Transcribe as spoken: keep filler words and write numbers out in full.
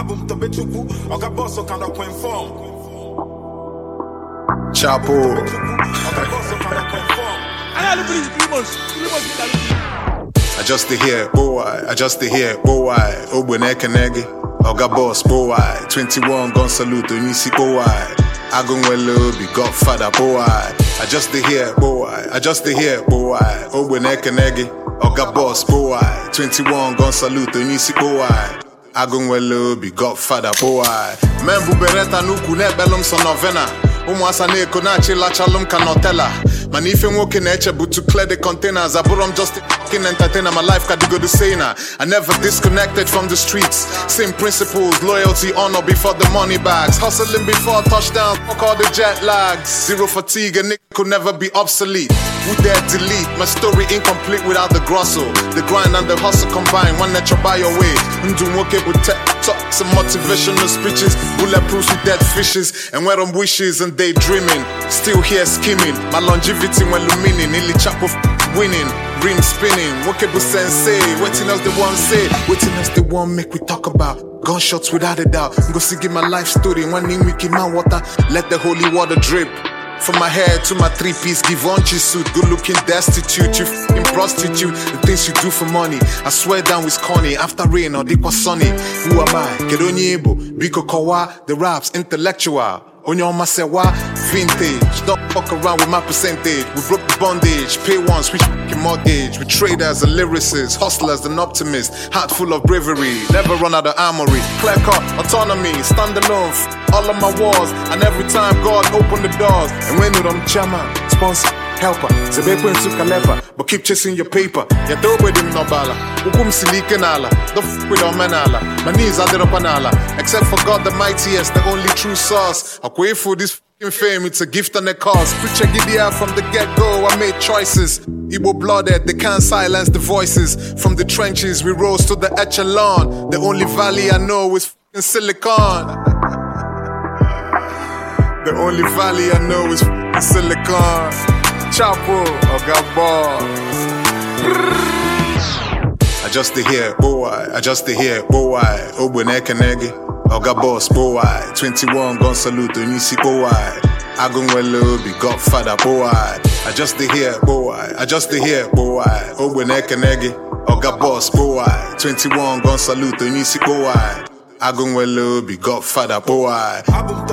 Abum to bechuku, oga boss can up inform. Chapo. Oga boss can up inform. I look at three months, three months. I just to hear, boy. I just to hear, boy. Obweneke negi, oga boss, boy. twenty-one gun salute, unisi boy. Agunwelo be Godfather, boy. I just to hear, boy. I just to hear, boy. Obweneke negi, oga boss, boy. twenty-one gun salute, unisi boy. Agunwelo be Godfather, boy. Membu bereta nuku ne belum sonovena. Umwasa ne konachi la chalum kanotela. Man if you walk in nature but to clear the containers, I brought I'm just a fucking entertainer. My life got to go to say now. I never disconnected from the streets. Same principles, loyalty, honor before the money bags. Hustling before touchdown, fuck all the jet lags. Zero fatigue, a nigga could never be obsolete. Who dare delete? My story incomplete without the grosso. The grind and the hustle combined, one that you buy your way. Ndu woke with tech talks and motivational speeches. Bulletproofs with dead fishes. And where them wishes and daydreaming. Still here scheming. My longevity when luminin. Nearly chop of winning. Ring spinning. Wokebo sensei. Waiting else they want say. Waiting else they want make we talk about. Gunshots without a doubt. Go see give my life story. One in wiki man water. Let the holy water drip. From my hair to my three-piece Givenchy suit. Good-looking destitute, you f***ing prostitute. The things you do for money, I swear down with Connie. After rain or deep was sunny. Who am I? Kedonyebo, Biko Kawa, the raps, intellectual. Onyo Masewa, vintage. Don't fuck around with my percentage. We broke the bondage, pay once, we f***ing mortgage. We traders and lyricists, hustlers and optimists. Heart full of bravery, never run out of armory. Clear cut, autonomy, stand alone. All of my walls, and every time God open the doors. And when you're chama, sponsor, helper, Zebepo and Sukalepa, but keep chasing your paper. Ya do with him no bala, Ukum silike nala, don't f with our manala. My knees are up anala, except for God the mightiest, the only true source. I wait for this f***ing fame, it's a gift and a cause. Preacher Gideon from the get-go, I made choices. Igbo blooded, they can't silence the voices. From the trenches, we rose to the echelon. The only valley I know is f***ing Silicon. The only valley I know is f***ing Silicon. Chapo, oga boss. I just to hear, boy. I just to hear, boy. Obweneke negi, oga boss, boy. twenty-one gun salute, unisi boy. Agunwelo be Godfather, boy. I just to hear, boy. I just to hear, boy. Obweneke negi, oga boss, boy. twenty-one gun salute, unisi boy. Agunwelo be Godfather, boy.